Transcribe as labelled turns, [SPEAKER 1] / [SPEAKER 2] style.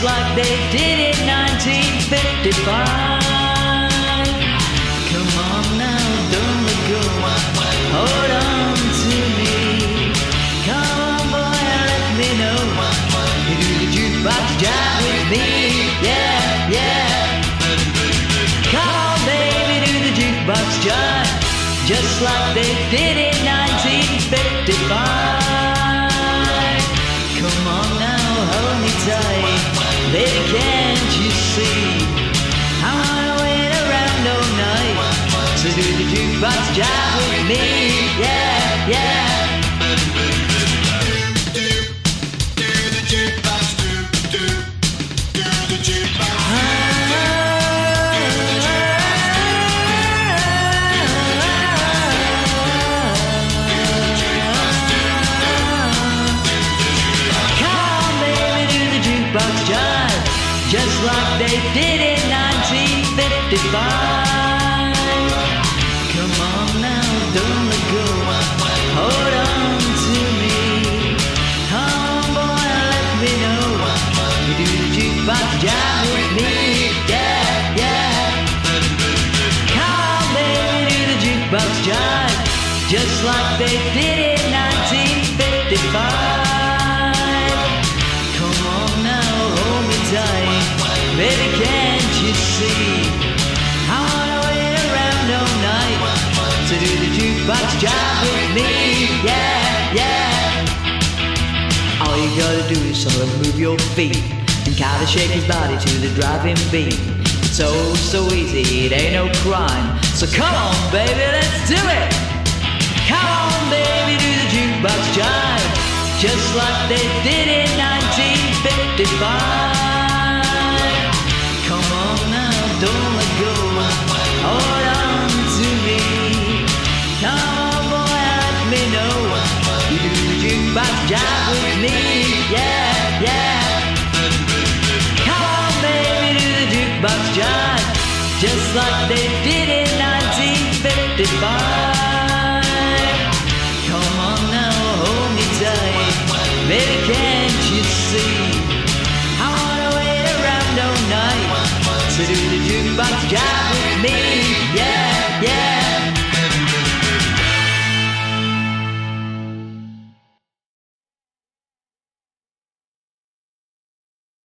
[SPEAKER 1] just like they did in 1955. Come on now, don't let go, hold on to me. Come on boy, let me know, you do the jukebox jive with me. Yeah, yeah. Come on baby, do the jukebox jive, just like they did in 1955. Come on now, hold me tight, baby, can't you see? I wanna wait around all night, so do the jukebox jive with me. Yeah, yeah.
[SPEAKER 2] Do the jukebox, do the jukebox.
[SPEAKER 1] Jukebox jive, just like they did in 1955. Come on now, don't let go, hold on to me. Come on boy, let me know, you do the jukebox jive with me. Yeah, yeah. Come on baby, do the jukebox jive, just like they did in 1955. Baby, can't you see? I wanna wait around all night to do the jukebox jive with me. Yeah, yeah. All you gotta do is sort of move your feet and kinda shake his body to the driving beat. It's so easy, it ain't no crime. So come on, baby, let's do it. Come on, baby, do the jukebox jive, just like they did in 1955. Come on now, don't let go, hold on to me. Come on boy, let me know, you do the jukebox jive with me. Yeah, yeah. Come on baby, do the jukebox jive, just like they did in 1955.